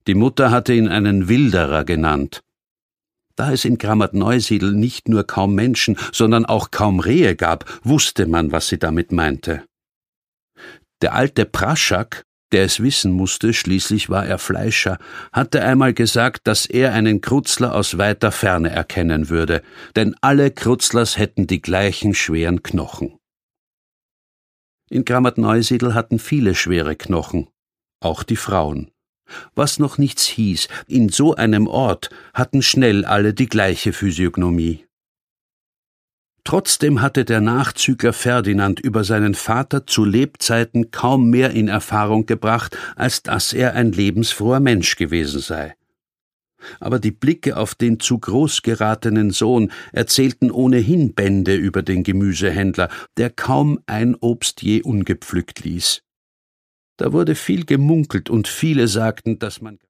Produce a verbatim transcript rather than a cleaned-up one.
Die Mutter hatte ihn einen Wilderer genannt. Da es in Grammatneusiedl nicht nur kaum Menschen, sondern auch kaum Rehe gab, wusste man, was sie damit meinte. Der alte Praschak, der es wissen musste, schließlich war er Fleischer, hatte einmal gesagt, dass er einen Krutzler aus weiter Ferne erkennen würde, denn alle Krutzlers hätten die gleichen schweren Knochen. In Grammatneusiedl hatten viele schwere Knochen, auch die Frauen. Was noch nichts hieß, in so einem Ort hatten schnell alle die gleiche Physiognomie. Trotzdem hatte der Nachzügler Ferdinand über seinen Vater zu Lebzeiten kaum mehr in Erfahrung gebracht, als dass er ein lebensfroher Mensch gewesen sei. Aber die Blicke auf den zu groß geratenen Sohn erzählten ohnehin Bände über den Gemüsehändler, der kaum ein Obst je ungepflückt ließ. Da wurde viel gemunkelt und viele sagten, dass man